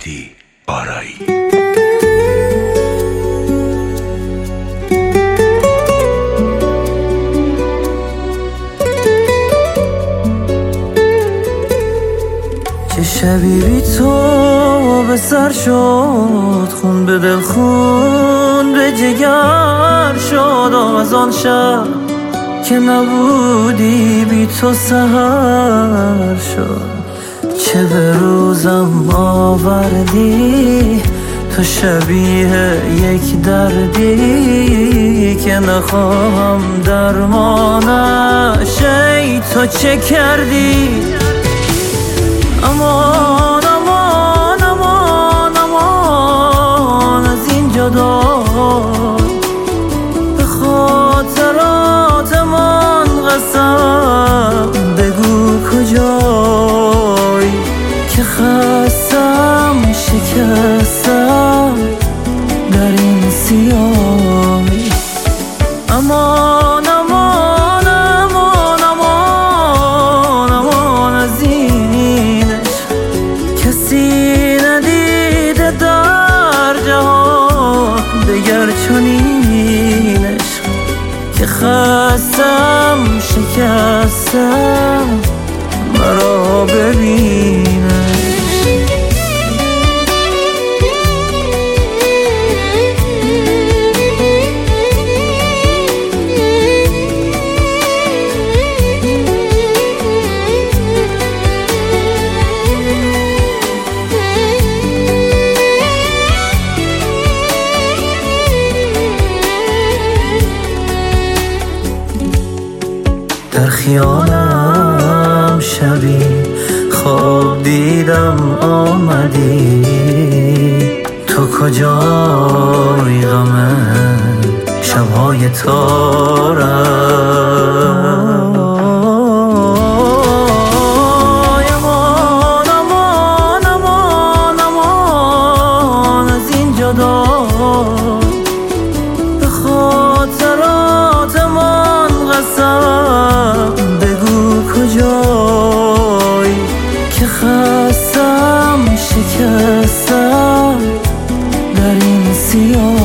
مهدی آرایی. چه شبی بی تو به سر شد، خون به دل خون به جگر شد. از آن شب که نبودی بی تو سحر شد. چه به روزم آوردی تو شبیه یک دردی که نخواهم درمانش. ای تو چه کردی؟ امان امان امان امان از این جدا، به خاطرات من قسم بگو کجایی که خستم شکستم در این سیاهی. امان امان امان امان امان از این کسی ندیده در جهان دگر چنین عشق که خستم شکستم مرا ببینش. در خیالم شبی خواب دیدم آمدی، تو کجای غم شبهای تارم؟ امان امان امان امان از این جدا، به خاطرات من قسم بگو کجایی که خستم شکستم در این سیاه.